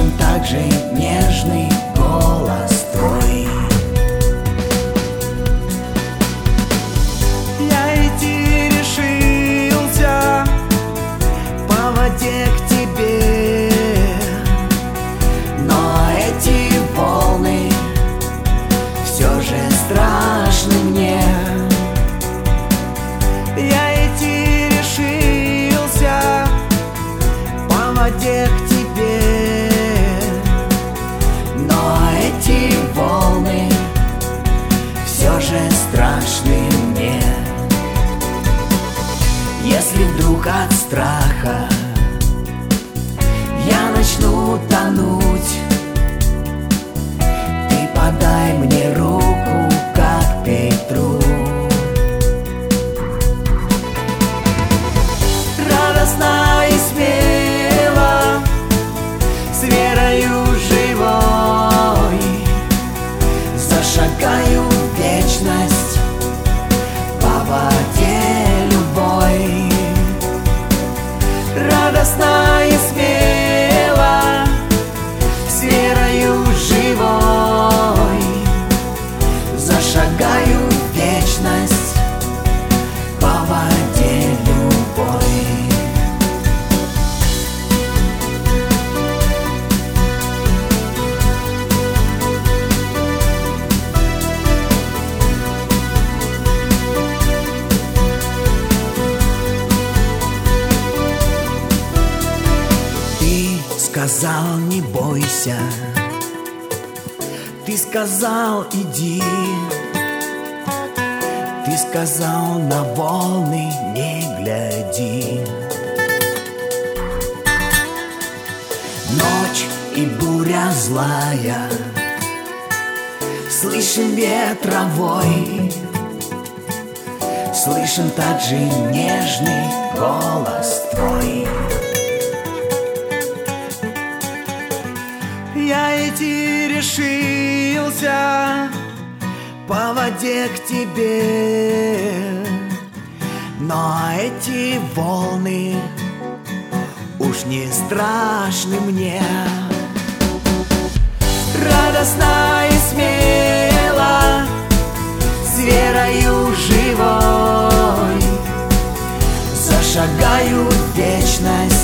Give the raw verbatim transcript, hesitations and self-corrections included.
Слышен также нежный голос твой. Я идти решился по воде к тебе, но эти волны все же страшны мне. Я идти решился по воде к тебе, но эти волны все же страшны мне. Если вдруг от страха я начну тонуть, ты подай мне руку, как Петру. Радостно и смело, с верою живой, зашагаю в вечность по воде любой. Радостно и смело, с верою живой, зашагаю в вечность по воде любой. Сказал, не бойся, ты сказал, иди, ты сказал, на волны не гляди. Ночь и буря злая, слышен ветровой, слышен также нежный голос твой. Я идти решился по воде к тебе, но эти волны уж не страшны мне. Радостно и смело, с верою живой, зашагаю в вечность